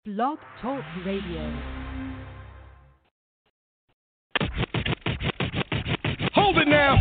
Blog Talk Radio. Hold it now.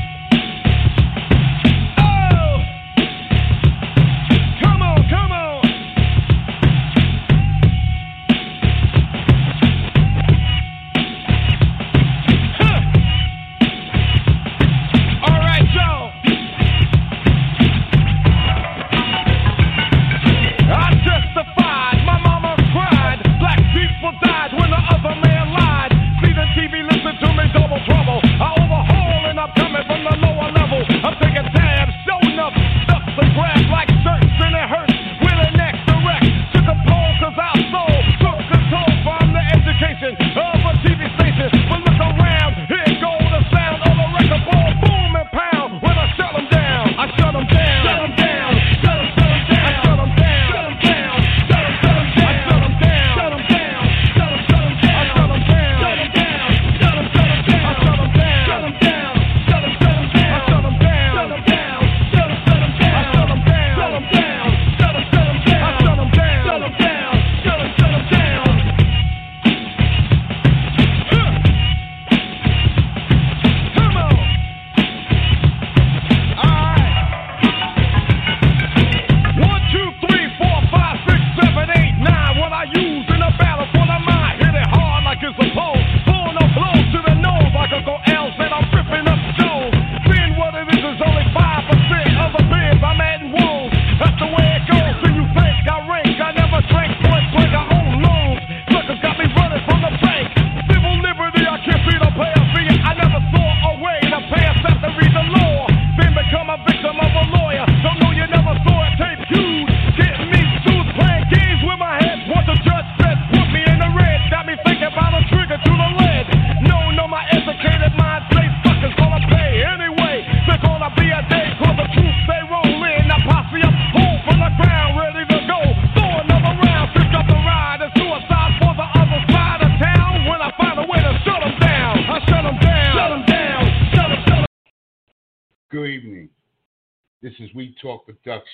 Good evening. This is We Talk Productions,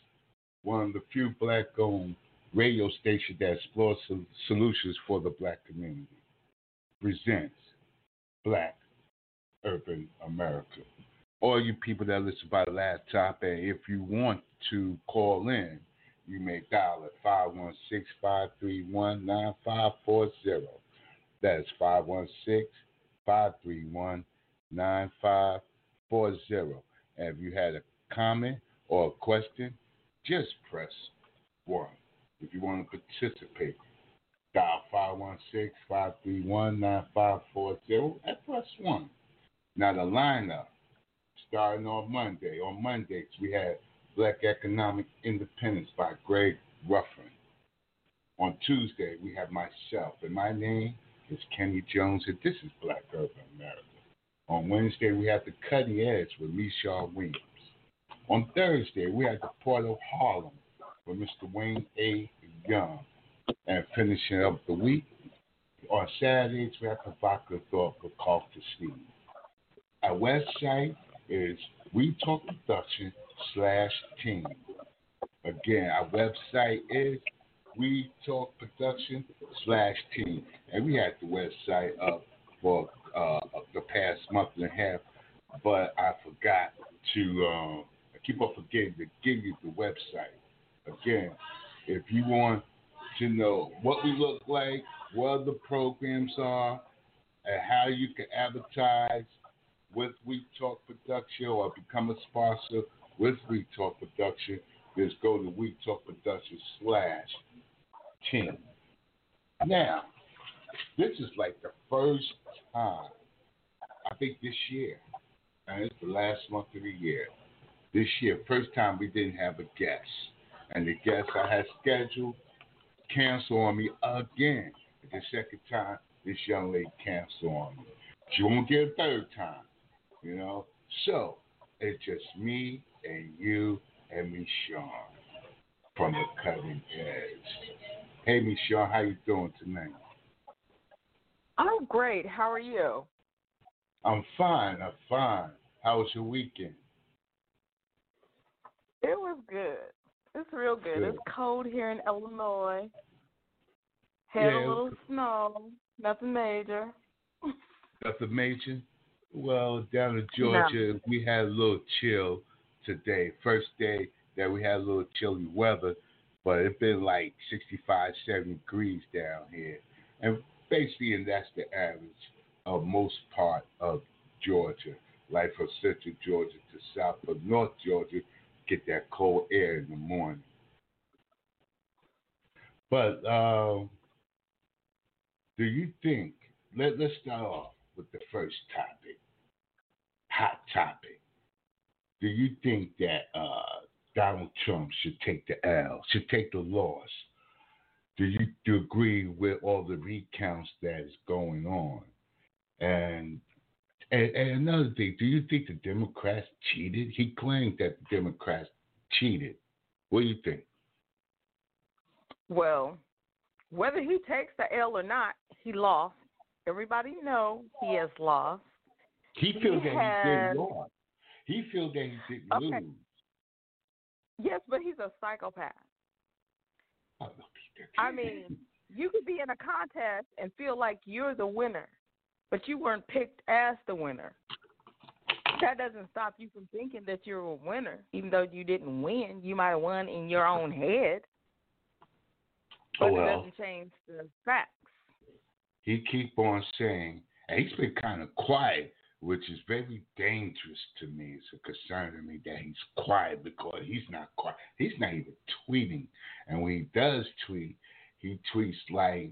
one of the few black-owned radio stations that explores solutions for the black community. Presents Black Urban America. All you people that listen by laptop, and if you want to call in, you may dial at 516-531-9540. That is 516-531-9540. And if you had a comment or a question, just press 1. If you want to participate, dial 516-531-9540 and press 1. Now the lineup, starting on Monday. On Mondays, we have Black Economic Independence by Greg Ruffin. On Tuesday, we have myself, and my name is Kenny Jones, and this is Black Urban America. On Wednesday, we have The Cutting Edge with Michelle Williams. On Thursday, we have The Port of Harlem with Mr. Wayne A. Young. And finishing up the week, on Saturdays, we have Provocative Thought with Culture Steve. Our website is WeTalkProduction/team. Again, our website is WeTalkProduction/team. And we had the website up for the past month and a half, but I forgot to, I keep on forgetting to give you the website. Again, if you want to know what we look like, what the programs are, and how you can advertise with We Talk Production or become a sponsor with We Talk Production, just go to WeTalkProduction/team. Now, this is like the first time, I think this year, and it's the last month of the year, this year, first time we didn't have a guest. And the guest I had scheduled canceled on me again. The second time, this young lady canceled on me. She won't get a third time, you know. So, it's just me and you and Miss Sean from The Cutting Edge. Hey, Miss Sean, how you doing tonight? I'm great. How are you? I'm fine. How was your weekend? It was good. It's real good. It's cold here in Illinois. Had a little snow, nothing major. Nothing major. Well, down in No. Georgia, we had a little chill today. First day that we had a little chilly weather, but it's been like 65, 70 degrees down here. And basically, and that's the average of most part of Georgia. Like from central Georgia to south of North Georgia, get that cold air in the morning. But do you think, let's start off with the first topic, hot topic. Do you think that Donald Trump should take the L, should take the loss? Do you agree with all the recounts that is going on? And, and another thing, do you think the Democrats cheated? He claimed that the Democrats cheated. What do you think? Well, whether he takes the L or not, he lost. Everybody know he has lost. He feels that he didn't lose. He feels that he didn't Okay. lose. Yes, but he's a psychopath. Oh, I mean, you could be in a contest and feel like you're the winner, but you weren't picked as the winner. That doesn't stop you from thinking that you're a winner, even though you didn't win. You might have won in your own head, but it doesn't change the facts. He keep on saying, and he's been kind of quiet, which is very dangerous to me. It's a concern to me that he's quiet because he's not quiet. He's not even tweeting. And when he does tweet, he tweets like,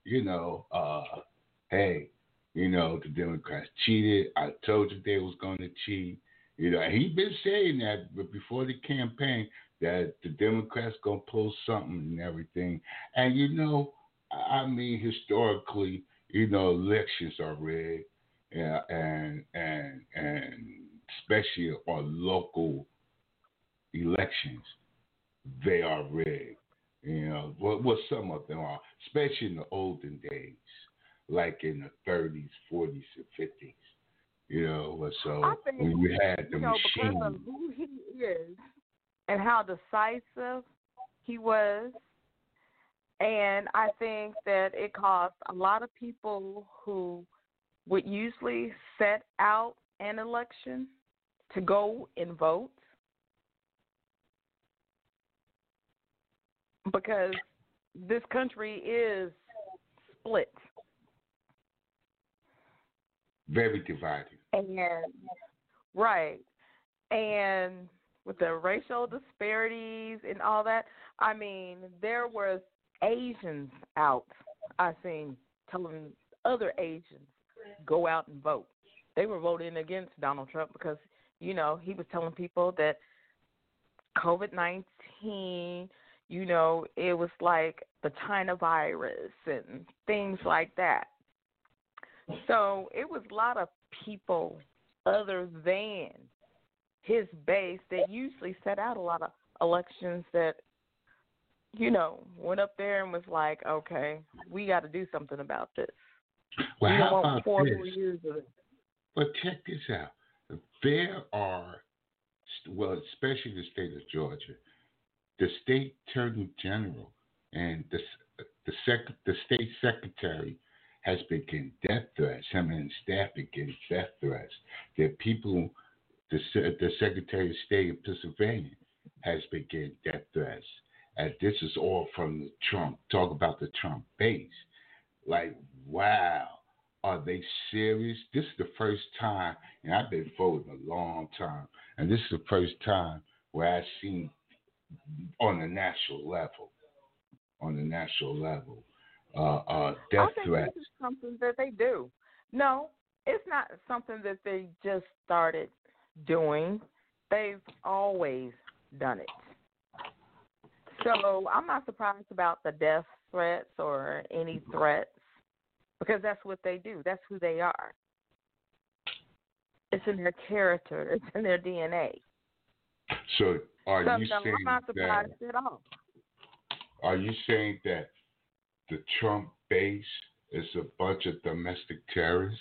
hey, the Democrats cheated. I told you they was going to cheat. And he's been saying that before the campaign that the Democrats going to pull something and everything. And, I mean, historically, elections are rigged. Yeah, and especially on local elections, they are rigged. Well, some of them are, especially in the olden days, like in the 30s, 40s, and 50s. So I think, when you had the machine, because of who he is and how decisive he was, and I think that it caused a lot of people who would usually set out an election to go and vote because this country is split. very divided. And right. And with the racial disparities and all that, I mean, there was Asians out, I seen, telling other Asians, go out and vote. They were voting against Donald Trump because, he was telling people that COVID-19, it was like the China virus and things like that. So it was a lot of people other than his base that usually set out a lot of elections that, went up there and was like, okay, we got to do something about this. Well, we how want about 4 this? more years of it. But check this out. There are, especially the state of Georgia, the state attorney general and the state secretary has been getting death threats. Him and his staff been getting death threats. There are people, the Secretary of State of Pennsylvania has been getting death threats. And this is all from the Trump. Talk about the Trump base. Like, wow. Are they serious? This is the first time, and I've been voting a long time, and this is the first time where I've seen on the national level, death I think threats. this is something that they do. No, it's not something that they just started doing. They've always done it. So I'm not surprised about the death threats or any threats because that's what they do. That's who they are. It's in their character. It's in their DNA. So are you no, saying I'm not surprised that? at all. Are you saying that the Trump base is a bunch of domestic terrorists?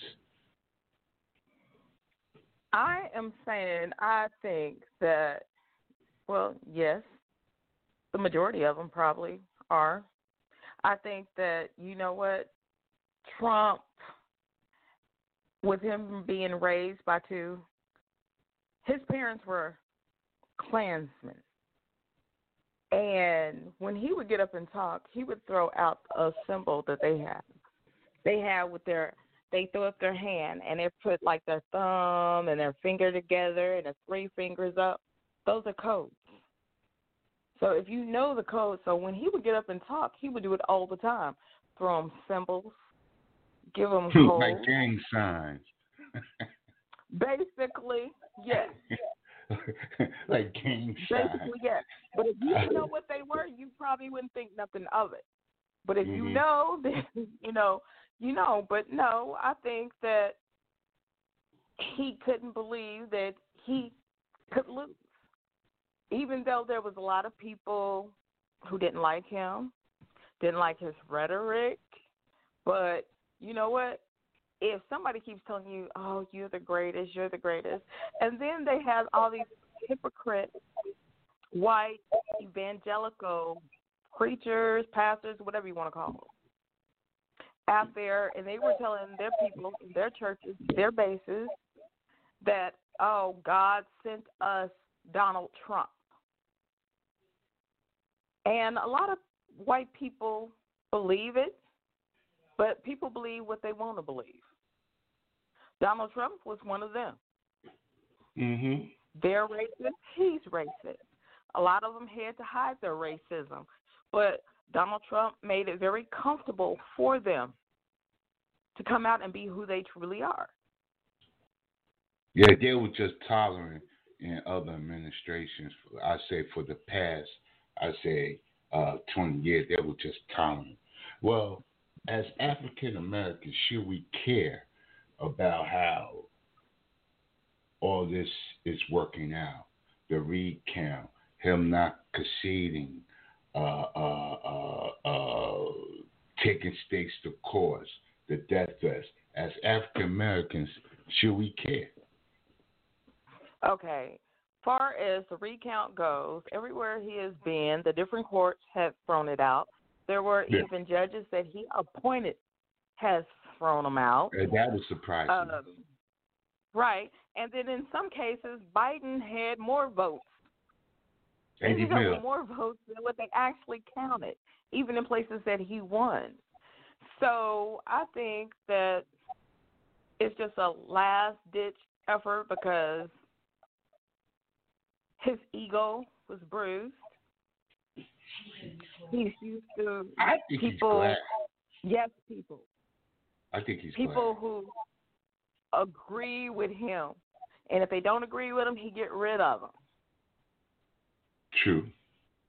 I am saying I think that, well, yes, the majority of them probably are. I think that, you know what, Trump, with him being raised by two, his parents were Klansmen. And when he would get up and talk, he would throw out a symbol that they have. They have with they throw up their hand and they put like their thumb and their finger together and their three fingers up. Those are codes. So if you know the code, so when he would get up and talk, he would do it all the time. Throw them symbols, give them codes. Like gang signs. Basically, yes. Like gang signs. Basically, yes. But if you didn't know what they were, you probably wouldn't think nothing of it. But if you know, then you know. But no, I think that he couldn't believe that he could lose. Even though there was a lot of people who didn't like him, didn't like his rhetoric, but you know what? If somebody keeps telling you, oh, you're the greatest, and then they have all these hypocrite, white, evangelical preachers, pastors, whatever you want to call them, out there, and they were telling their people, their churches, their bases, that, oh, God sent us Donald Trump. And a lot of white people believe it, but people believe what they want to believe. Donald Trump was one of them. Mm-hmm. They're racist. He's racist. A lot of them had to hide their racism, but Donald Trump made it very comfortable for them to come out and be who they truly are. Yeah, they were just tolerant in other administrations. I say for the past, 20 years, they were just tolerant. Well, as African Americans, should we care about how all this is working out? The recount, him not conceding, taking stakes to cause, the death threats. As African Americans, should we care? Okay. Far as the recount goes, everywhere he has been, the different courts have thrown it out. There were even judges that he appointed has thrown them out. That was surprising. Right. And then in some cases, Biden had more votes. And he got more votes than what they actually counted, even in places that he won. So I think that it's just a last-ditch effort because his ego was bruised. He's used to I think people. He's glad. Yes, people. I think he's people glad. who agree with him, and if they don't agree with him, he get rid of them. True.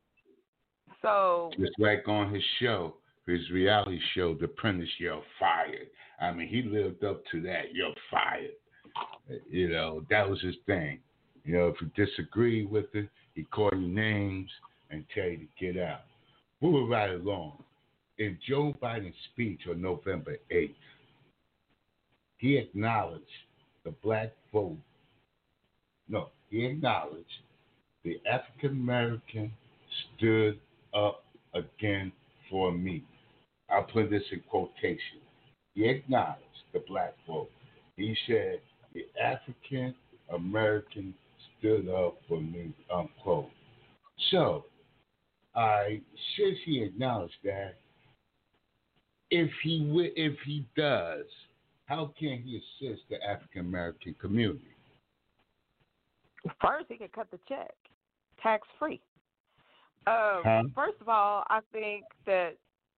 So just like on his show, his reality show, The Apprentice, you're fired. I mean, he lived up to that. You're fired. You know, that was his thing. You know, if you disagree with it, he call you names and tell you to get out. Moving right along. In Joe Biden's speech on November 8th, he acknowledged the black vote. No, he acknowledged the African American stood up again for me. I'll put this in quotation. He acknowledged the black vote. He said the African American stood up for me, unquote. So, since he acknowledged that, if he does, how can he assist the African American community? First, he could cut the check, tax-free. First of all, I think that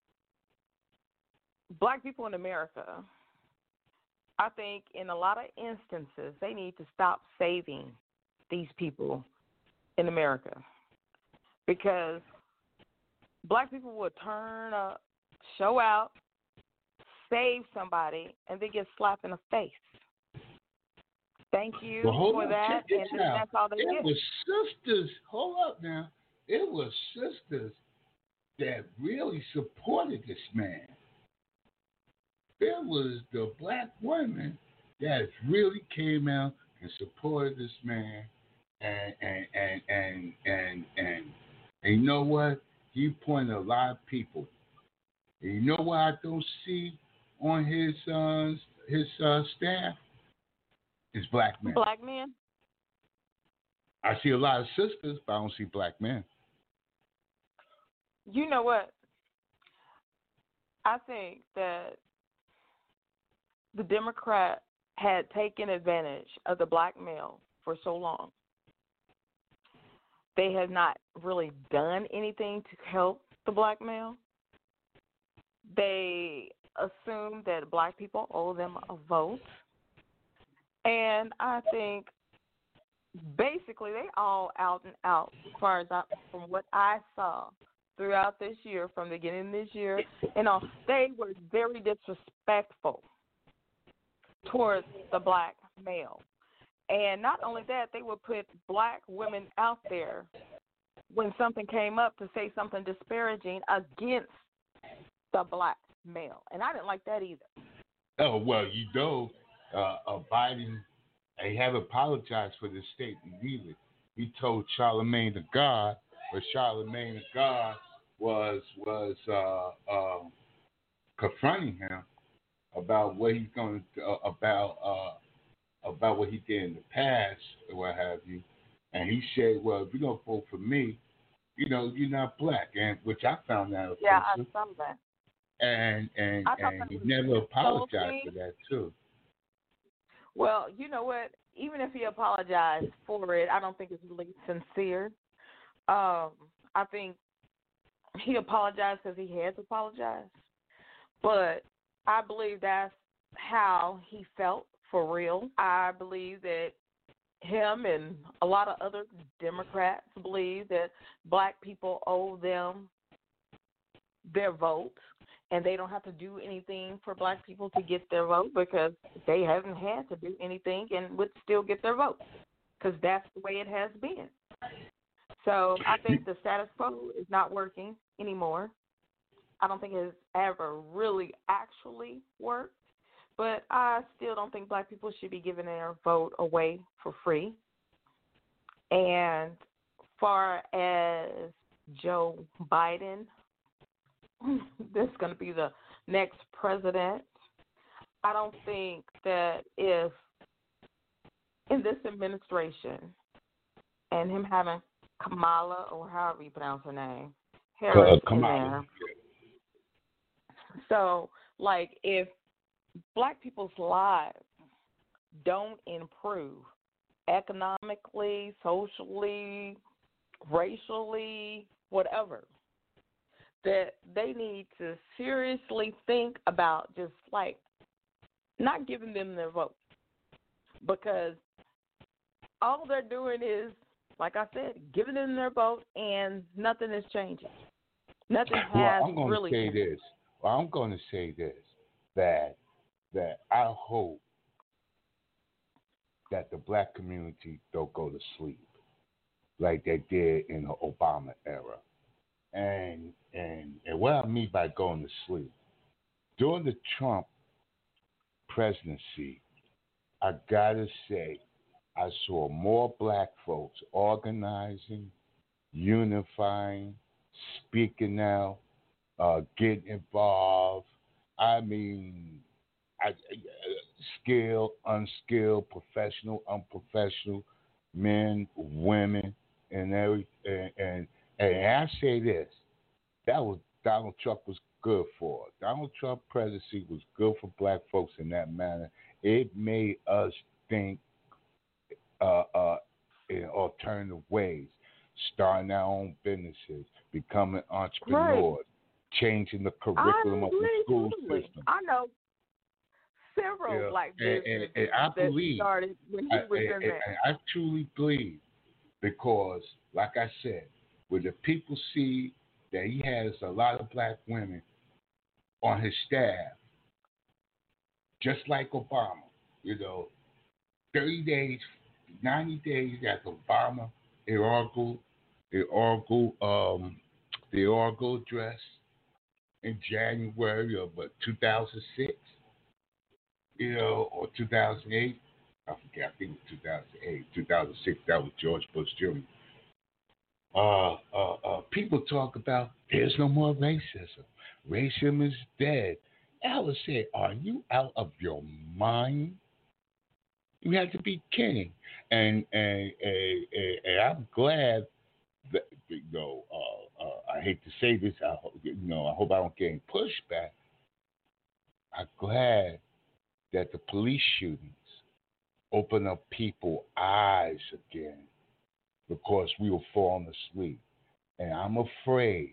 black people in America, I think in a lot of instances, they need to stop saving these people in America because black people will turn up, show out, save somebody, and they get slapped in the face. Thank you for that, and that's all they get. It was sisters, hold up now, it was sisters that really supported this man. There was the black women that really came out and supported this man, and you know what? He pointed a lot of people And you know what I don't see on his staff? Is black men. Black men? I see a lot of sisters, but I don't see black men. You know what? I think that the Democrat had taken advantage of the black male for so long. They have not really done anything to help the black male. They assume that black people owe them a vote. And I think basically they all out and out, as far as from what I saw throughout this year, from the beginning of this year, they were very disrespectful towards the black male. And not only that, they would put black women out there when something came up to say something disparaging against the black male. And I didn't like that either. Oh, well, Biden, he haven't apologized for this statement either. He told Charlemagne the God, but Charlemagne the God was confronting him about what he's going to about what he did in the past or what have you, and he said, "Well, if you don't vote for me, you're not black," and which I found that offensive. Yeah, I saw that. And he never apologized for that too. Well, you know what? Even if he apologized for it, I don't think it's really sincere. I think he apologized because he had to apologize. But I believe that's how he felt for real. I believe that him and a lot of other Democrats believe that black people owe them their vote, and they don't have to do anything for black people to get their vote because they haven't had to do anything and would still get their vote because that's the way it has been. So I think the status quo is not working anymore. I don't think it has ever really actually worked, but I still don't think black people should be giving their vote away for free. And far as Joe Biden, this is going to be the next president. I don't think that if in this administration and him having Kamala, or however you pronounce her name, Harris in there. So, like, if black people's lives don't improve economically, socially, racially, whatever, that they need to seriously think about just, like, not giving them their vote. Because all they're doing is, like I said, giving them their vote, and nothing is changing. Nothing has really changed. I'm going to say this, that I hope that the black community don't go to sleep like they did in the Obama era. And what I mean by going to sleep, during the Trump presidency, I got to say, I saw more black folks organizing, unifying, speaking out, getting involved. I mean, skilled, unskilled, professional, unprofessional, men, women, and everything. And I say this, that was Donald Trump was good for. Donald Trump presidency was good for black folks in that manner. It made us think in alternative ways, starting our own businesses, becoming entrepreneurs, right, changing the curriculum of the school system. I know several black businesses that started when he was in there. I truly believe, because, like I said, when the people see that he has a lot of black women on his staff, just like Obama, 30 days, 90 days after Obama the inaugural address in January of 2006, or 2008. I forget. I think it was 2008, 2006. That was George Bush Jr. People talk about there's no more racism. Racism is dead. I would say, are you out of your mind? You have to be kidding. And I'm glad that, I hate to say this. I hope I don't get any pushback. I'm glad that the police shootings open up people's eyes again because we were falling asleep. And I'm afraid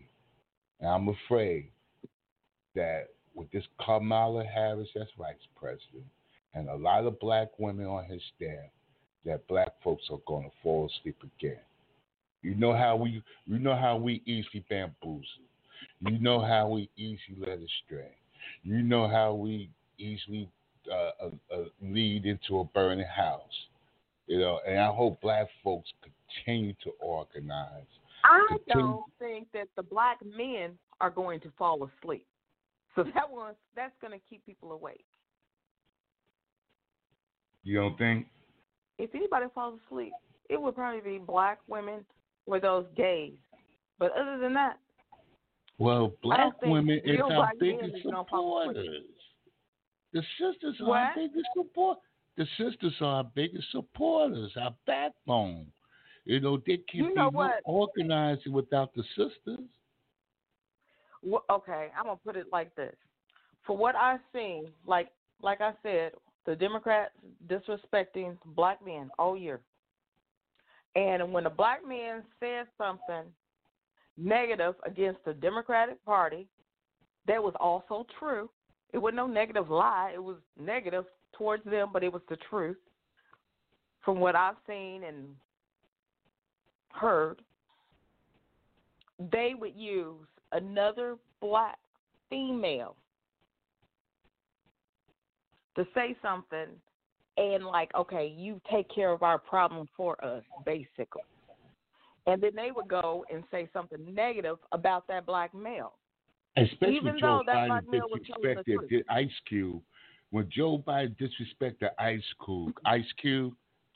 that with this Kamala Harris as vice president and a lot of black women on his staff, that black folks are going to fall asleep again. You know how we easily bamboozle. You know how we easily led astray. You know how we easily lead into a burning house. And I hope black folks continue to organize. I don't think that the black men are going to fall asleep. So that's going to keep people awake. You don't think? If anybody falls asleep, it would probably be black women or those gays. But other than that, well, black women is our biggest supporters. The sisters are our biggest support. The sisters are our biggest supporters, our backbone. They can't be organized without the sisters. Well, okay, I'm gonna put it like this. For what I've seen, like I said, the Democrats disrespecting black men all year. And when a black man said something negative against the Democratic Party, that was also true. It wasn't no negative lie. It was negative towards them, but it was the truth. From what I've seen and heard, they would use another black female to say something and okay, you take care of our problem for us, basically. And then they would go and say something negative about that black male. Especially even when though Joe that Biden black male was telling the truth. disrespected Ice Cube. When Joe Biden disrespected Ice Cube,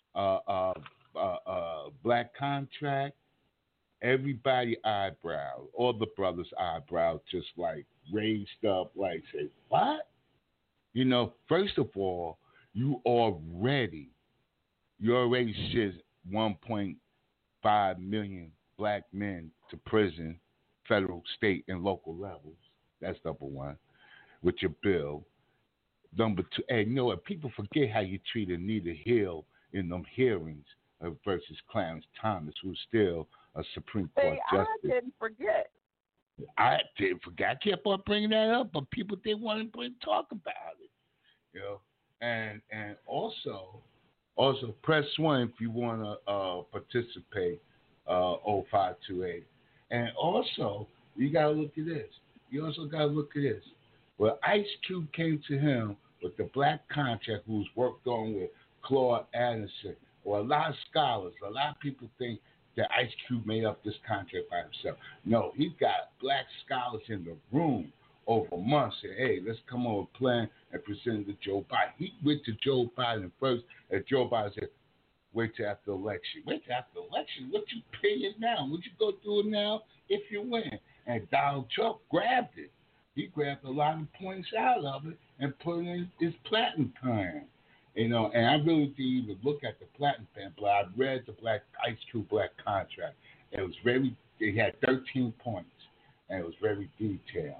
black contract, everybody eyebrow, all the brothers' eyebrows just raised up, say, what? First of all, you already sent 1.5 million black men to prison, federal, state, and local levels. That's number one, with your bill. Number two, and people forget how you treated Anita Hill in them hearings versus Clarence Thomas, who's still a Supreme Court justice. I didn't forget. I didn't forget. I kept on bringing that up, but people didn't want to talk about it. And also press 1 if you want to participate. 0528. And also, you got to look at this. You also got to look at this. Well, Ice Cube came to him with the black contract who was worked on with Claude Anderson. Or a lot of scholars, a lot of people think that Ice Cube made up this contract by himself. No, he got black scholars in the room over months and hey, let's come up with a plan and present it to Joe Biden. He went to Joe Biden first, and Joe Biden said, wait till after the election. Wait till after the election? What you paying now? Would you go through it now if you win? And Donald Trump grabbed it. He grabbed a lot of points out of it and put it in his platinum plan. And I really didn't even look at the platinum plan, but I read the Ice Cube black contract. It had 13 points, and it was very detailed.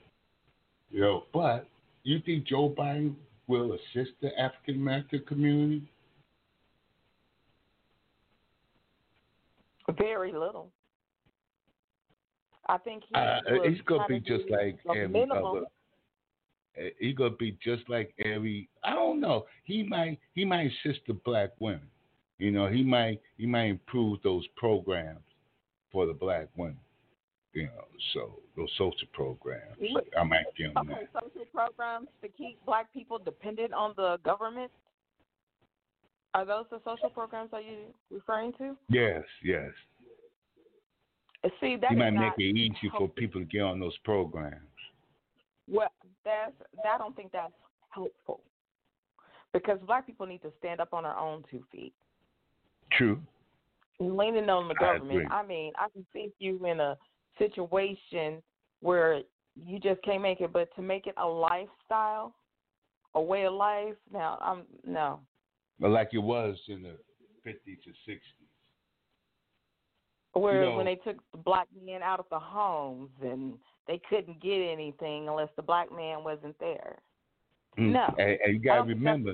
But you think Joe Biden will assist the African American community? Very little. I think he's gonna be just like every other. He's gonna be just like every. I don't know. He might assist the black women. He might improve those programs for the black women. So those social programs. I might give them that. Social programs to keep black people dependent on the government. Are those the social programs are you referring to? Yes. See, that you might make not it easy for people to get on those programs. Well, I don't think that's helpful because black people need to stand up on our own 2 feet. True. Leaning on the government. I mean, I can see you in a situation where you just can't make it. But to make it a lifestyle, a way of life, now I'm no. But like it was in the 50s and 60s. Where when they took the black men out of the homes and they couldn't get anything unless the black man wasn't there. No. And you got to remember,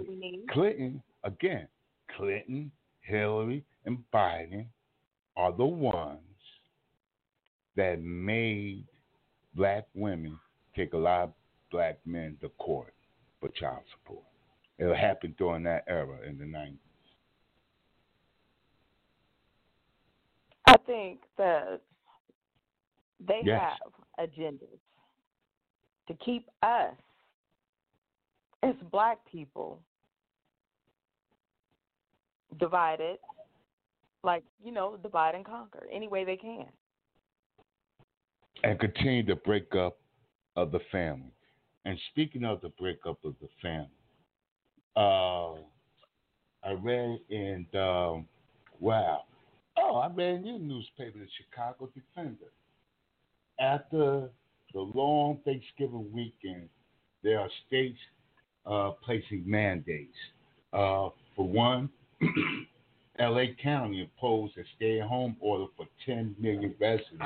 Clinton, Hillary, and Biden are the ones that made black women take a lot of black men to court for child support. It happened during that era in the 90s. I think that they Yes. have agendas to keep us as black people divided, like, divide and conquer any way they can. And continue the breakup of the family. And speaking of the breakup of the family, I read in I read in your newspaper, the Chicago Defender. After the long Thanksgiving weekend, there are states placing mandates. For one, L.A. County imposed a stay-at-home order for 10 million residents.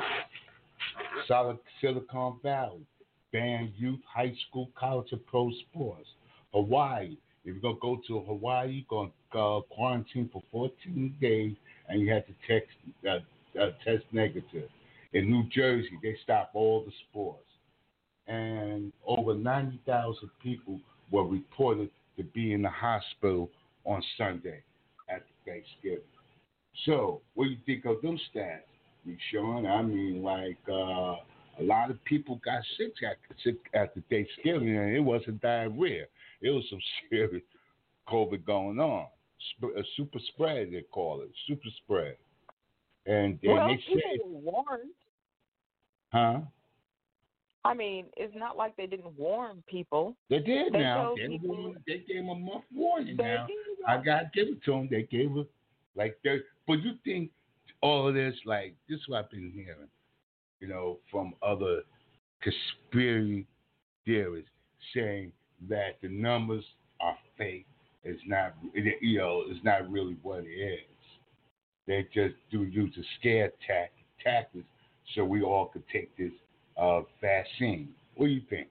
Silicon Valley banned youth, high school, college, and pro sports. Hawaii, if you're going to go to Hawaii, you're going to quarantine for 14 days, and you have to test negative. In New Jersey, they stopped all the sports. And over 90,000 people were reported to be in the hospital on Sunday after Thanksgiving. So, what do you think of those stats, Sean? I mean, a lot of people got sick after Thanksgiving, and it wasn't diarrhea. It was some serious COVID going on. A super spread, they call it. Super spread. And well, they people say, were warned. Huh? I mean, it's not like they didn't warn people. They did now. They gave them a month warning now. Did. I got to give it to them. They gave it but you think all of this, this is what I've been hearing, from other conspiracy theorists saying that the numbers are fake. It's not, it's not really what it is. They just use a scare tactics so we all could take this vaccine. What do you think?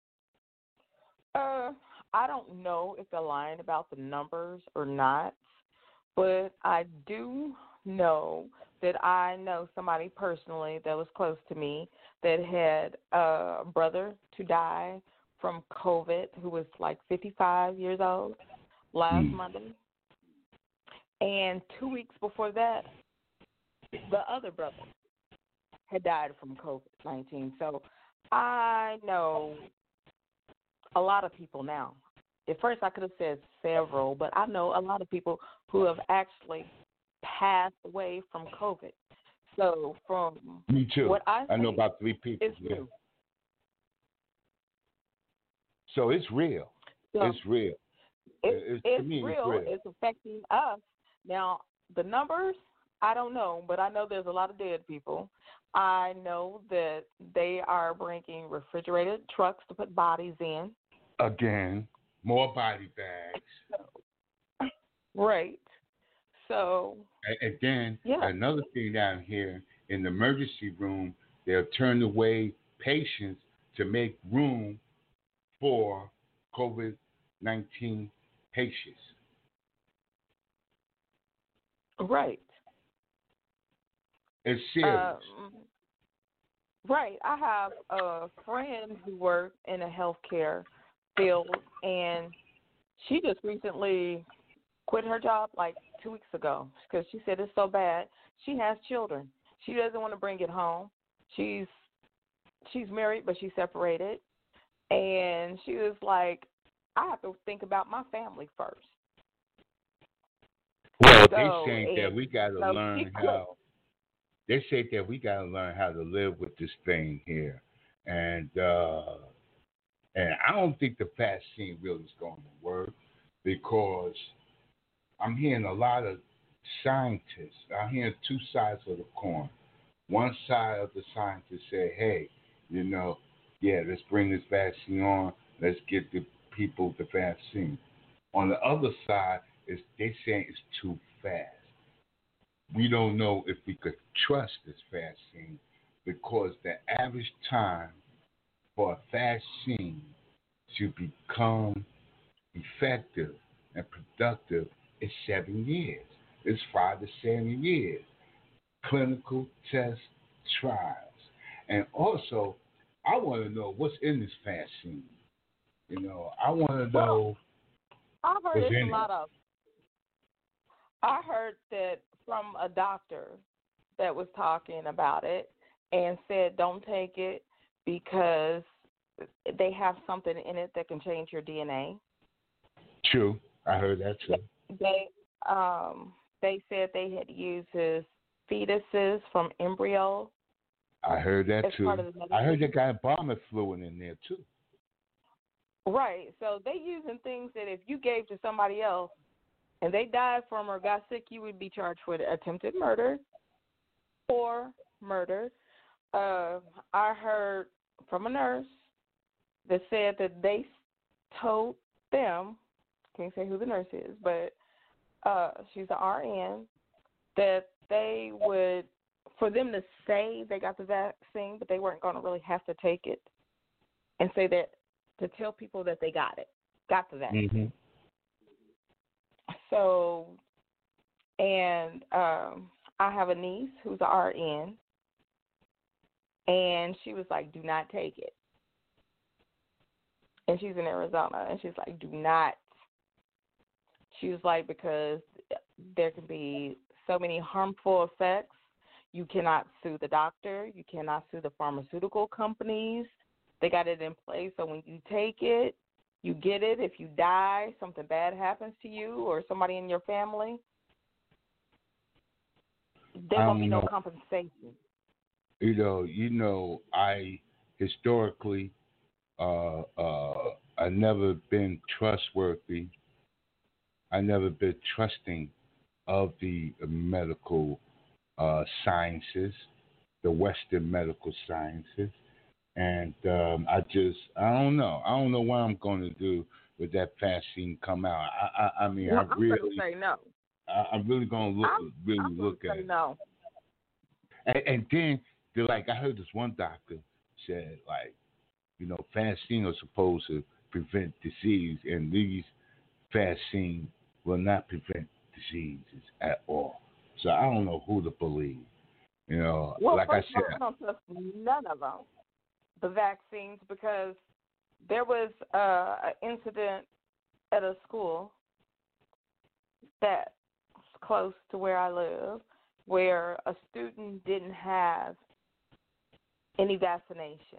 I don't know if they're lying about the numbers or not, but I do know that I know somebody personally that was close to me that had a brother to die from COVID who was 55 years old last Monday. And 2 weeks before that, the other brother had died from COVID-19. So I know a lot of people now. At first I could have said several, but I know a lot of people who have actually passed away from COVID. So from Me too. what I know about 3 people. It's true. So it's real. So it's real. It's real. It's affecting us. Now, the numbers, I don't know, but I know there's a lot of dead people. I know that they are bringing refrigerated trucks to put bodies in. Again, more body bags. Right. So. And then another thing down here in the emergency room, they'll turn away patients to make room for COVID-19 patients. Right. It's serious. Right. I have a friend who works in a healthcare field, and she just recently quit her job 2 weeks ago because she said it's so bad. She has children. She doesn't want to bring it home. She's married, but she's separated. And she was like, I have to think about my family first. Well, they say that we got to learn how. They say that we got to learn how to live with this thing here, and I don't think the vaccine really is going to work because I'm hearing a lot of scientists. I'm hearing two sides of the coin. One side of the scientists say, hey, yeah, let's bring this vaccine on. Let's get the people the vaccine. On the other side, is they saying it's too fast. We don't know if we could trust this vaccine because the average time for a vaccine to become effective and productive is 7 years. It's 5 to 7 years. Clinical test trials. And also, I want to know what's in this vaccine. I want to Well, know I've heard what's it's a in it. lot of. I heard that from a doctor that was talking about it and said don't take it because they have something in it that can change your DNA. True. I heard that too. They they said they had used his fetuses from embryo I heard that as too. part of the I heard they medication. got bomber fluid in there too. Right. So they using things that if you gave to somebody else and they died from or got sick, you would be charged with attempted murder or murder. I heard from a nurse that said that they told them, can't say who the nurse is, but she's an RN, that they would, for them to say they got the vaccine, but they weren't going to really have to take it, and say that, to tell people that they got the vaccine. Mm-hmm. So, and I have a niece who's an RN, and she was like, do not take it. And she's in Arizona, and she's like, do not. She was like, because there can be so many harmful effects. You cannot sue the doctor. You cannot sue the pharmaceutical companies. They got it in place, so when you take it, you get it. If you die, something bad happens to you or somebody in your family, there I won't be don't no know. compensation. I historically, I never been trustworthy. I never been trusting of the medical sciences, the Western medical sciences, and I don't know. I don't know what I'm going to do with that vaccine come out. I mean, Well, I'm going to say no. I'm really going to I'm going look to at say it. no. And then they're like, I heard this one doctor said, like, vaccines are supposed to prevent disease, and these vaccines will not prevent diseases at all. So I don't know who to believe. Well, Like I first of all, I said, don't trust none of them, the vaccines, because there was an incident at a school that's close to where I live where a student didn't have any vaccination.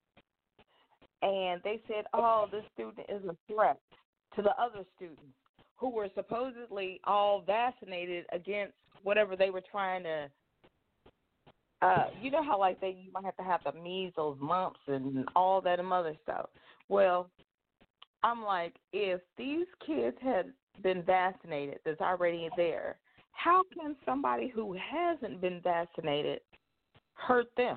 And they said, oh, this student is a threat to the other students who were supposedly all vaccinated against whatever they were trying to, you know how like you might have to have the measles, mumps, and all that and other stuff. Well, I'm like, if these kids had been vaccinated that's already there, how can somebody who hasn't been vaccinated hurt them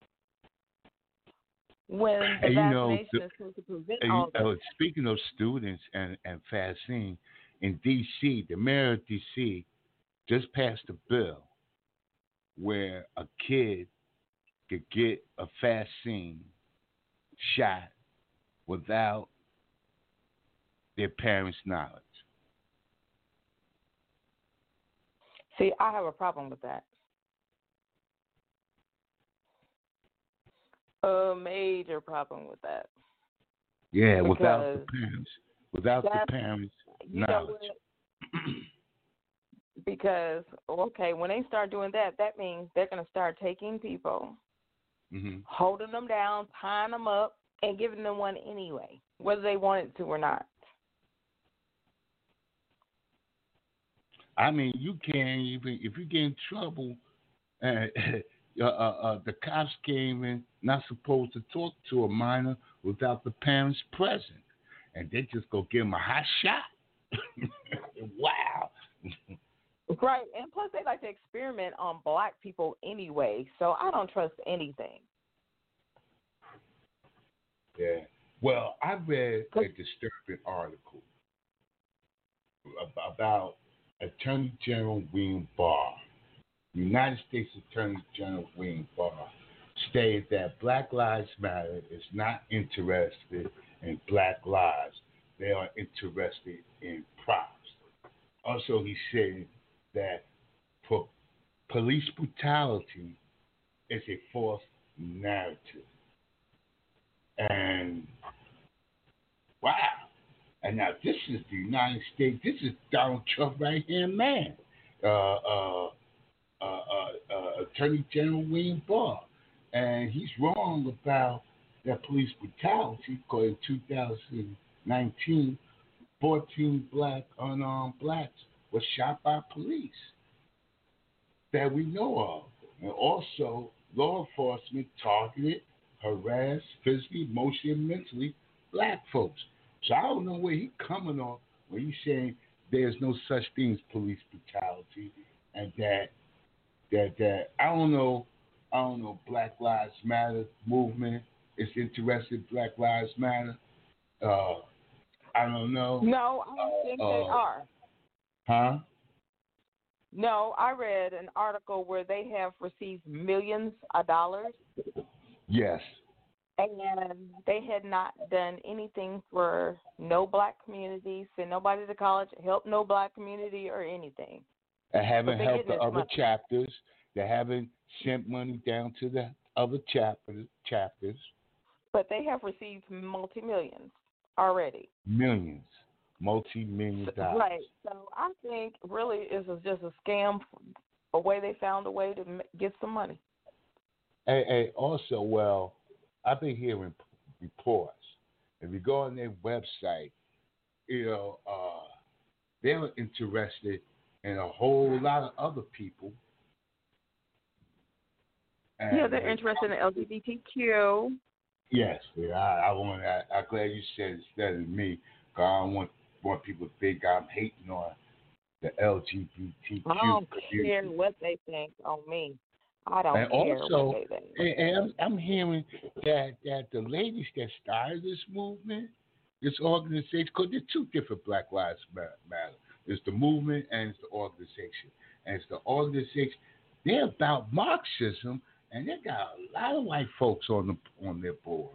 when the and vaccination is supposed to prevent all this? speaking of students and vaccine, in D.C., the mayor of D.C. just passed a bill where a kid could get a vaccine shot without their parents' knowledge. See, I have a problem with that. A major problem with that. Yeah, without the Because parents, without the that's, parents' you know knowledge. what? Because, okay, when they start doing that, that means they're going to start taking people, Hmm. holding them down, tying them up, and giving them one anyway, whether they wanted to or not. I mean, you can't even if you get in trouble. The cops came in, not supposed to talk to a minor without the parents present, and they just go give them a hot shot. Wow. Right, and plus they like to experiment on black people anyway, so I don't trust anything. Yeah. Well, I read a disturbing article about Attorney General William Barr. United States Attorney General William Barr stated that Black Lives Matter is not interested in black lives. They are interested in props. Also, he said that police brutality is a false narrative. And wow. And now this is the United States. This is Donald Trump right here, man. Attorney General William Barr. And he's wrong about that police brutality because in 2019, 14 black unarmed blacks were shot by police that we know of. And also, law enforcement targeted, harassed, physically, emotionally, and mentally black folks. So I don't know where he's coming on when he's saying there's no such thing as police brutality, and that I don't know Black Lives Matter movement is interested in Black Lives Matter. I don't know. No, I don't think they are. Huh? No, I read an article where they have received millions of dollars. Yes. And they had not done anything for no black community, sent nobody to college, helped no black community or anything. They haven't helped the other chapters. They haven't sent money down to the other chapters. But they have received multi-millions already. Millions. Multi-million dollars. Right. So I think really it was just a scam, a way they found a way to get some money. Hey, also, well, I've been hearing reports. If you go on their website, they're interested in a whole lot of other people. And yeah, they're interested in LGBTQ. Yes, I want that. I'm glad you said it instead of me, because I don't want people to think I'm hating on the LGBTQ. I don't care what they think on me. I don't care what they think. And I'm hearing that the ladies that started this movement, this organization, because there's two different Black Lives Matter. There's the movement and it's the organization. And it's the organization. They're about Marxism, and they got a lot of white folks on their board.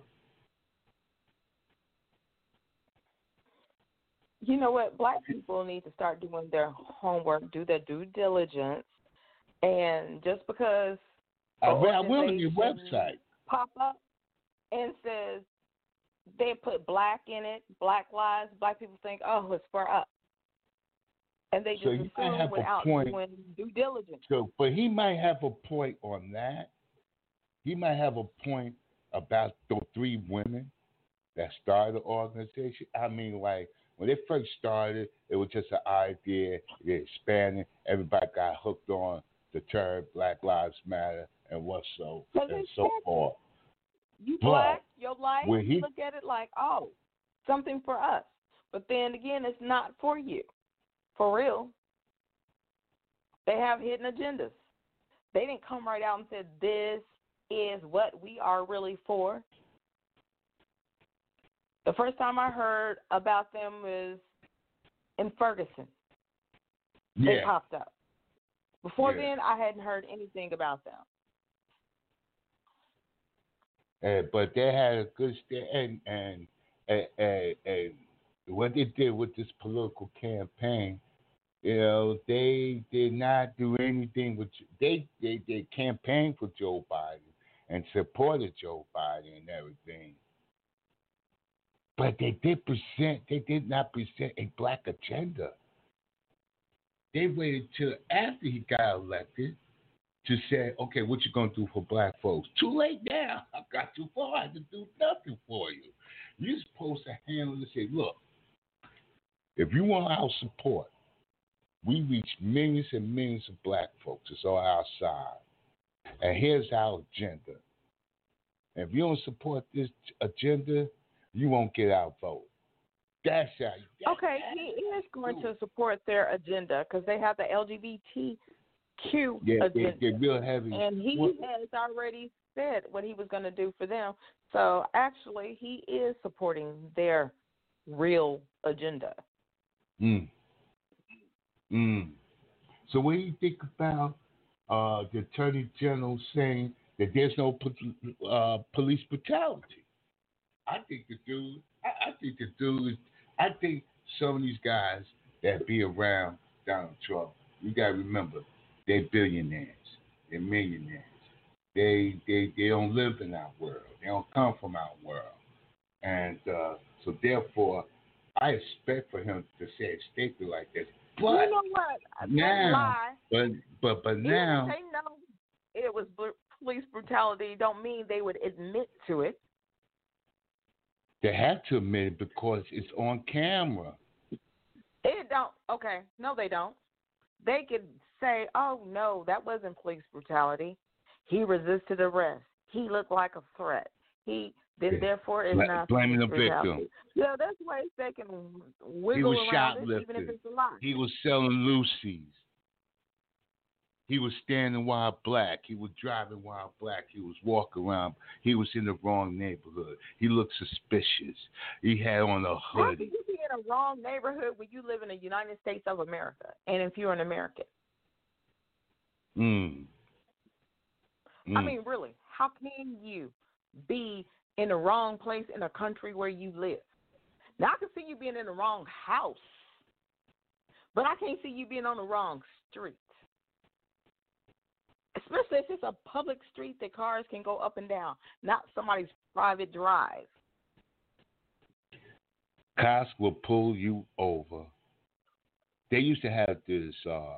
You know what? Black people need to start doing their homework, do their due diligence, and just because I went on your website pop up and says they put black in it, Black Lives, black people think, oh, it's for us. And they just assume without doing due diligence. So, but he might have a point on that. He might have a point about the three women that started the organization. I mean, like, when they first started, it was just an idea. It expanded. Everybody got hooked on the term Black Lives Matter and so forth. You black, your life, you look at it like, oh, something for us. But then again, it's not for you. For real. They have hidden agendas. They didn't come right out and say, this is what we are really for. The first time I heard about them was in Ferguson. They popped up. Before then, I hadn't heard anything about them. But they had a good stand, and what they did with this political campaign, they did not do anything with. They campaigned for Joe Biden and supported Joe Biden and everything. But they did not present a black agenda. They waited till after he got elected to say, okay, what you going to do for black folks? Too late now. I got too far. I had to do nothing for you. You're supposed to handle it and say, look, if you want our support, we reach millions and millions of black folks. It's on our side. And here's our agenda. And if you don't support this agenda, you won't get our vote. That's how. Okay, he is going to support their agenda because they have the LGBT Q Yeah, agenda. they're real heavy. And he has already said what he was going to do for them. So actually, he is supporting their real agenda. Mm. Mm. So what do you think about the Attorney General saying that there's no police brutality? I think the dude. I think some of these guys that be around Donald Trump, you gotta remember, they're billionaires, they're millionaires. They don't live in our world. They don't come from our world, and so therefore, I expect for him to say a statement like this. But you know what? now, Lie. but now, even if they know it was police brutality, don't mean they would admit to it. they have to admit it because it's on camera. It don't. Okay, no, they don't. They could say, "Oh no, that wasn't police brutality. He resisted arrest. He looked like a threat. Therefore is not blaming the brutality." victim. Yeah, that's ways they can wiggle He was around it, even shoplifting. if it's a lie. He was selling Lucy's. He was standing while black. He was driving while black. He was walking around. He was in the wrong neighborhood. He looked suspicious. He had on a How hoodie. can you be in a wrong neighborhood when you live in the United States of America, and if you're an American? I mean, really, how can you be in the wrong place in a country where you live? Now, I can see you being in the wrong house, but I can't see you being on the wrong street. Especially if it's a public street that cars can go up and down, not somebody's private drive. Cops will pull you over. They used to have this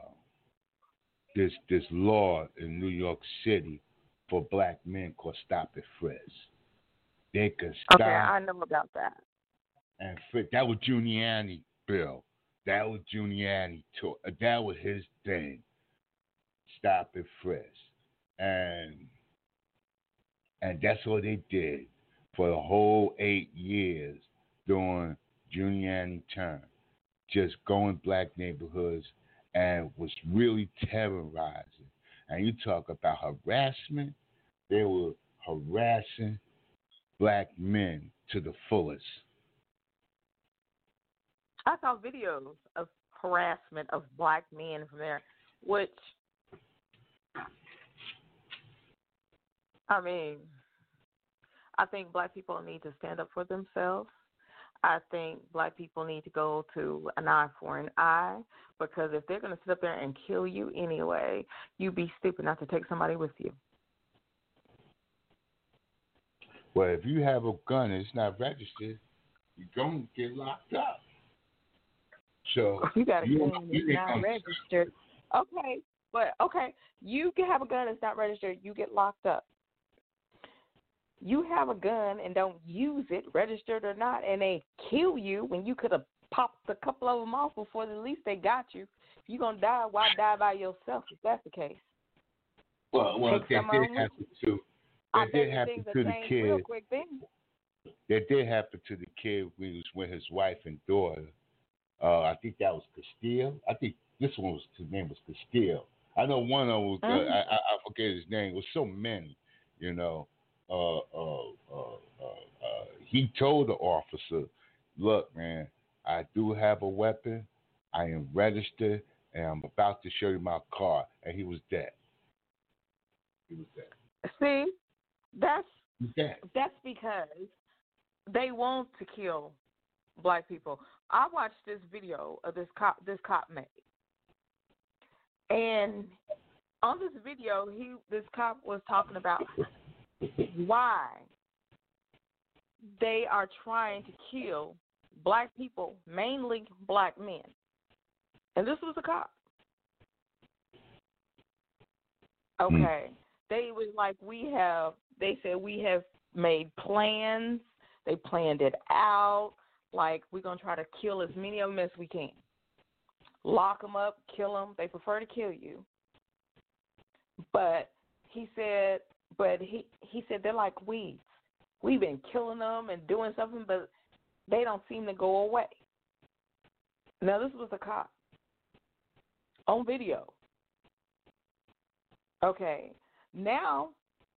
law in New York City for black men called stop and frisk. They could stop. Okay, I know about that. And frisk. That was Giuliani bill. That was Giuliani talk. That was his thing. Stop and frisk. And that's what they did for the whole 8 years during Giuliani term. Just going black neighborhoods and was really terrorizing. And you talk about harassment, they were harassing black men to the fullest. I saw videos of harassment of black men from there, which, I mean, I think black people need to stand up for themselves. I think black people need to go to an eye for an eye, because if they're going to sit up there and kill you anyway, you'd be stupid not to take somebody with you. Well, if you have a gun and it's not registered, you're going to get locked up. So you got a gun that's not registered. Okay, you can have a gun that's not registered, you get locked up. You have a gun and don't use it, registered or not, and they kill you when you could have popped a couple of them off before at least they got you. If you're going to die, why die by yourself if that's the case? Well, that did happen to the kid. That did happen to the kid when he was with his wife and daughter. I think that was Castile. I think this one was, his name was Castile. I know one of them was, I forget his name. It was so many, you know. He told the officer, look, man, I do have a weapon. I am registered, and I'm about to show you my car. And he was dead. See, that's because they want to kill black people. I watched this video of this cop made, and on this video, this cop was talking about why they are trying to kill black people, mainly black men. And this was a cop. Okay. They was like, they said we have made plans. They planned it out. Like, we're going to try to kill as many of them as we can. Lock them up, kill them. They prefer to kill you. But he said they're like weeds. We've been killing them and doing something, but they don't seem to go away. Now, this was a cop on video. Okay, now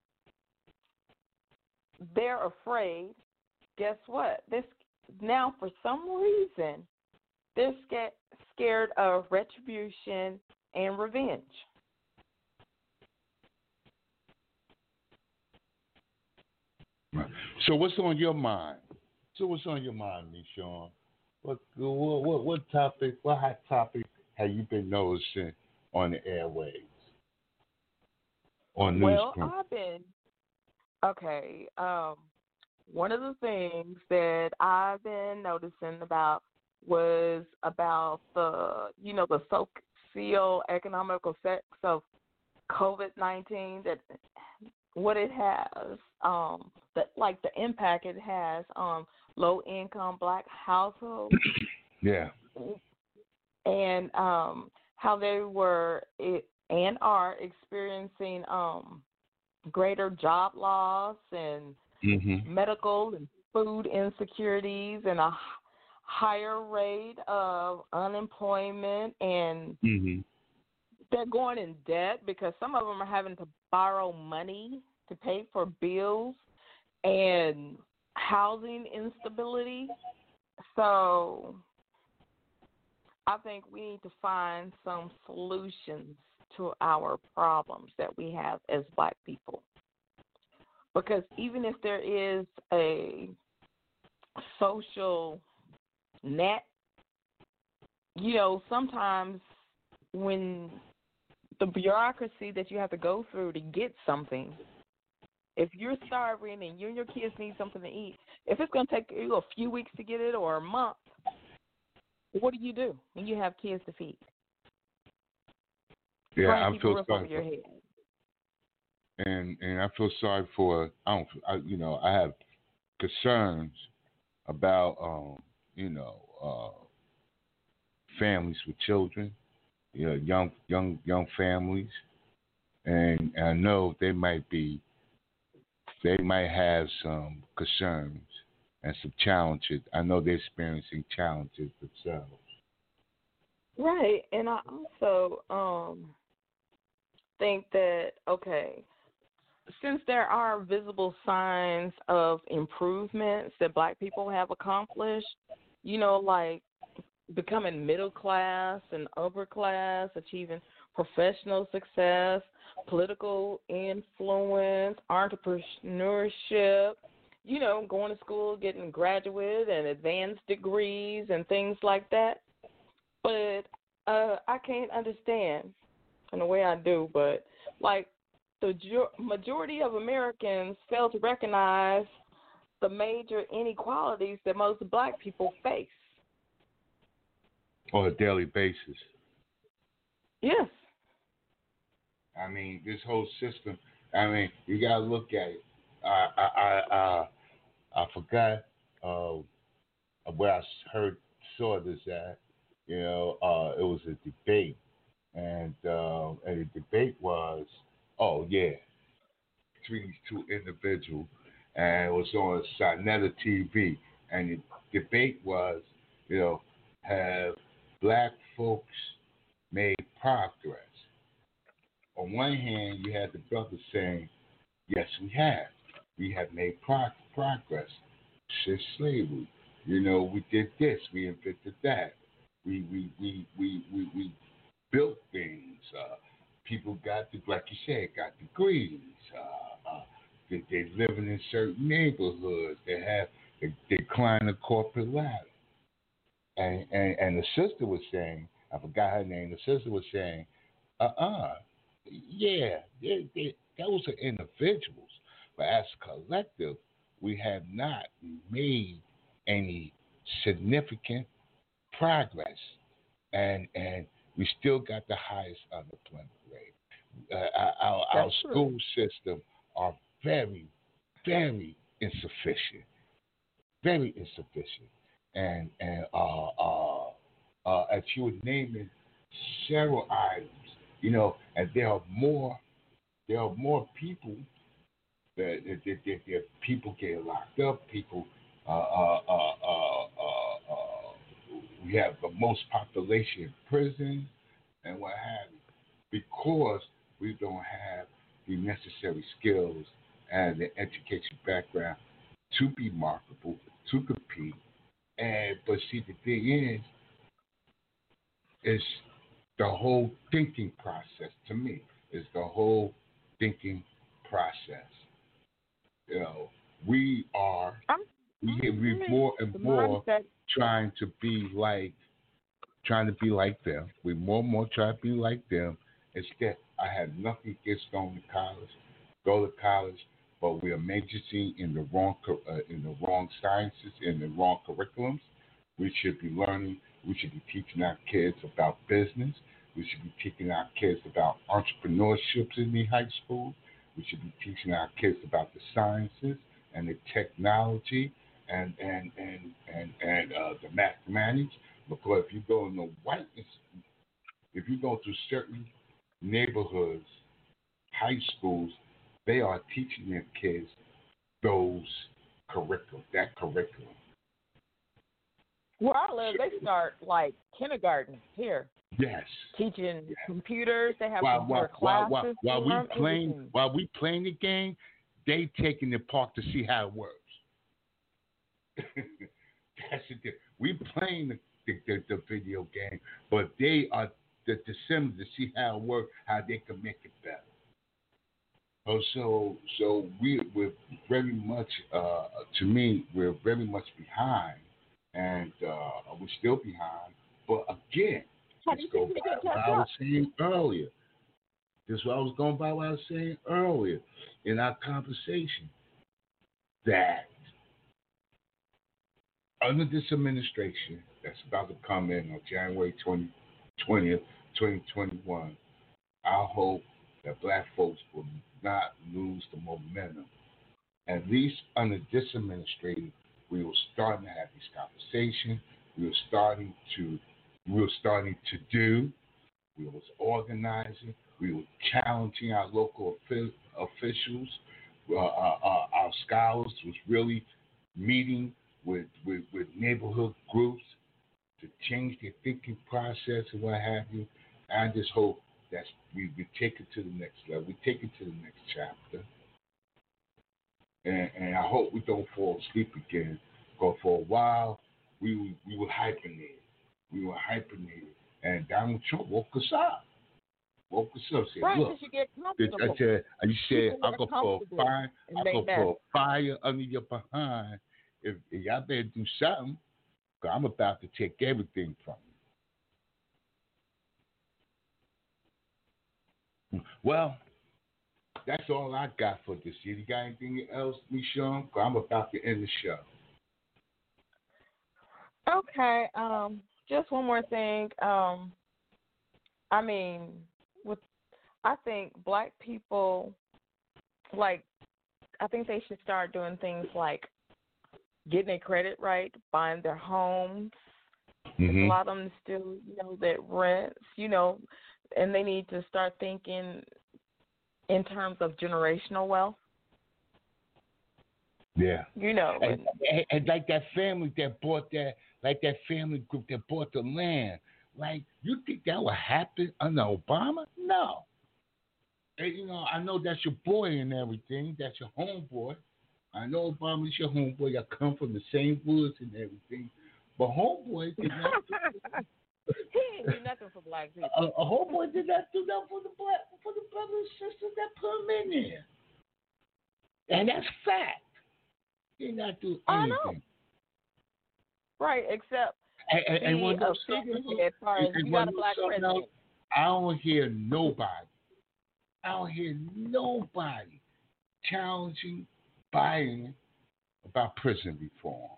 they're afraid. Guess what? This now for some reason they're scared of retribution and revenge. Right. So what's on your mind? What's on your mind, Michonne? What topic? What hot topic have you been noticing on the airwaves, on Well, newsprint? I've been okay. One of the things that I've been noticing about was about the socio-economic effects of COVID-19, that what it has, the impact it has on low-income Black households, Yeah. and how they were and are experiencing greater job loss and medical and food insecurities and a higher rate of unemployment, and they're going in debt because some of them are having to borrow money to pay for bills and housing instability. So I think we need to find some solutions to our problems that we have as Black people. Because even if there is a social net, sometimes when the bureaucracy that you have to go through to get something, if you're starving and you and your kids need something to eat, if it's going to take you a few weeks to get it or a month, what do when you have kids to feed? Yeah, I feel sorry sorry over your head. And I feel sorry for I have concerns about families with children, young families, and I know they might have some concerns and some challenges. I know they're experiencing challenges themselves. Right, and I also think that since there are visible signs of improvements that Black people have accomplished, like becoming middle class and upper class, achieving professional success, political influence, entrepreneurship, going to school, getting graduate and advanced degrees and things like that. But I can't understand in the way I do, but like the majority of Americans fail to recognize the major inequalities that most Black people face on a daily basis. Yes. I mean, this whole system. I mean, you gotta look at it. I forgot where I saw this at. It was a debate, and the debate was, between these two individuals, and it was on Sinetta TV, and the debate was, have Black folks made progress? On one hand, you had the brother saying, yes, we have. We have made progress since slavery. We did this. We invented that. We built things. People like you said, got degrees. They're living in certain neighborhoods. They climb the corporate ladder. And the sister was saying, I forgot her name. The sister was saying, yeah, that was the individuals, but as a collective, we have not made any significant progress, and we still got the highest unemployment rate. Our school system are very, very insufficient, and as you were naming several items, and there are more people that people get locked up. People, we have the most population in prison and what have you, because we don't have the necessary skills and the education background to be marketable, to compete. And but see, the thing is the whole thinking process. To me, is the whole thinking process. You know, we are we more and more trying to be like them. We more and more try to be like them. Instead, I have nothing against going to college. Go to college, but we are majoring in the wrong sciences, in the wrong curriculums. We should be learning. We should be teaching our kids about business. We should be teaching our kids about entrepreneurships in the high school. We should be teaching our kids about the sciences and the technology and the mathematics. Because if you go in the whiteness, if you go to certain neighborhoods, high schools, they are teaching their kids that curriculum. Where I live, they start like kindergarten here. Yes. Teaching computers. They have while computer classes. While we playing the game, they taking it apart to see how it works. That's the difference. We playing the video game, but they are the sims to see how it works, how they can make it better. So we're very much, to me, we're very much behind, and we're still behind. But again, let's go by what I was saying earlier. This is what I was going by what I was saying earlier in our conversation, that under this administration that's about to come in on January 20th, 2021, I hope that black folks will not lose the momentum. At least under this administration, we were starting to have these conversations. We were starting to do. We was organizing. We were challenging our local officials. Our scholars was really meeting with neighborhood groups to change their thinking process and what have you. I just hope that we take it to the next level. We take it to the next chapter. And I hope we don't fall asleep again. Because for a while, we were hyping it. And Donald Trump woke us up. Said, right, look, you get comfortable. I said, I'll go for a fire under your behind. If y'all better do something, because I'm about to take everything from you. Well, that's all I got for this year. You got anything else, Michelle? Because I'm about to end the show. Okay. Just one more thing. I think black people, I think they should start doing things like getting their credit right, buying their homes. Mm-hmm. A lot of them still, that rents, and they need to start thinking in terms of generational wealth. Yeah. And like that family that bought that family group that bought the land. Like, you think that would happen under Obama? No. And, I know that's your boy and everything. That's your homeboy. I know Obama's your homeboy. Y'all come from the same woods and everything. But homeboy did not he didn't do nothing for black people. A homeboy did not do nothing for the brothers and sisters that put him in there. And that's fact. He did not do anything. I know. Right, except and be a figurehead as far as you got a black president. I don't hear nobody challenging Biden about prison reform.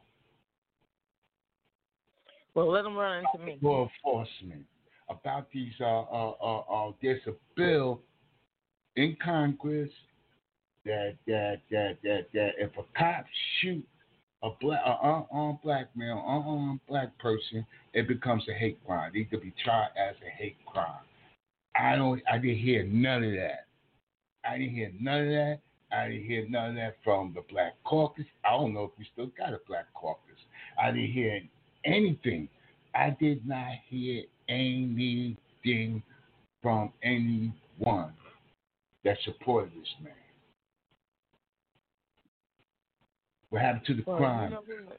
Well, let them run into me. Law enforcement. About these, there's a bill in Congress that if a cop shoot a unarmed black male, unarmed black person, it becomes a hate crime. They could be charged as a hate crime. I didn't hear none of that. I didn't hear none of that from the Black Caucus. I don't know if we still got a Black Caucus. I didn't hear anything. I did not hear anything from anyone that supported this man? What happened to the crime?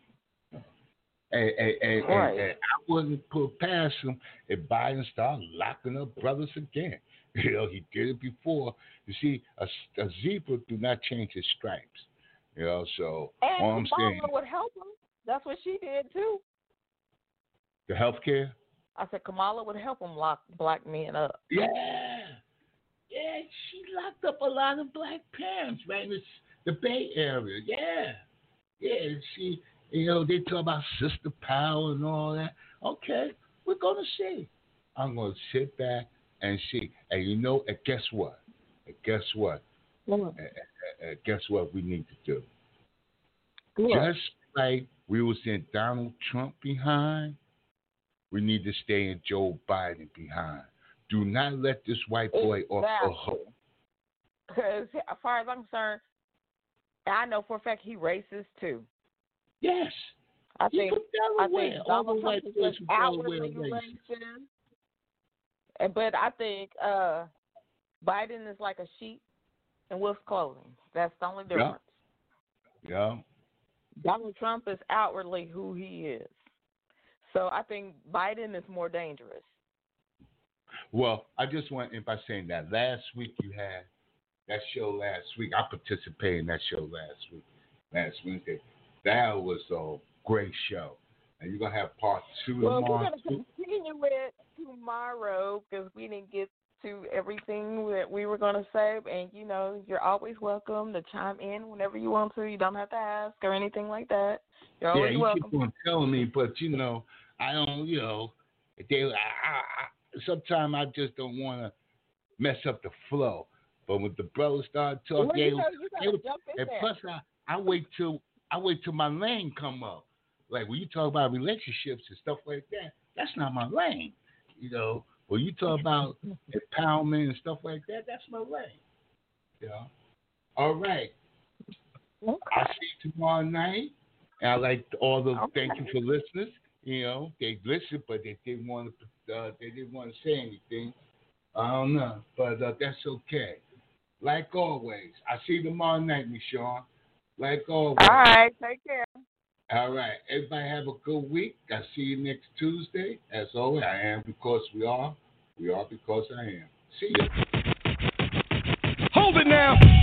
And I wouldn't put past him if Biden started locking up brothers again. You know, he did it before. You see, a zebra do not change his stripes. You know, so and all I'm saying, Kamala would help him. That's what she did too. the health care. I said Kamala would help him lock black men up. Yeah, she locked up a lot of black parents right in the Bay Area. Yeah, she. You know, they talk about sister power and all that. Okay, we're going to see. I'm going to sit back and see. And you know, and guess what? Guess what we need to do? Just like we was in Donald Trump behind, we need to stay in Joe Biden behind. Do not let this white boy off the hook. Because as far as I'm concerned, I know for a fact he racist too. Yes. I think Donald Trump is outwardly racist. But I think Biden is like a sheep in wolf's clothing. That's the only difference. Yeah. Donald Trump is outwardly who he is. So I think Biden is more dangerous. Well, I just went in by saying that last week you had that show last week. I participated in that show last Wednesday. That was a great show. And you're going to have part 2 tomorrow. Well, we're going to continue it tomorrow because we didn't get to everything that we were going to say. And, you know, you're always welcome to chime in whenever you want to. You don't have to ask or anything like that. You're always welcome. Keep on telling me, but, you know, I don't, you know, sometimes I just don't want to mess up the flow. But when the brothers start talking, and plus I wait till my lane come up. Like when you talk about relationships and stuff like that, that's not my lane. You know, when you talk about empowerment and stuff like that, that's my lane. You know. All right. Okay. I'll see you tomorrow night. And I like all the thank you for listeners. You know, they listened, but they didn't want to say anything. I don't know, but that's okay. Like always, I'll see you tomorrow night, Miss Sean. Like always. All right, take care. All right, everybody have a good week. I'll see you next Tuesday. As always, I am because we are. We are because I am. See you. Hold it now.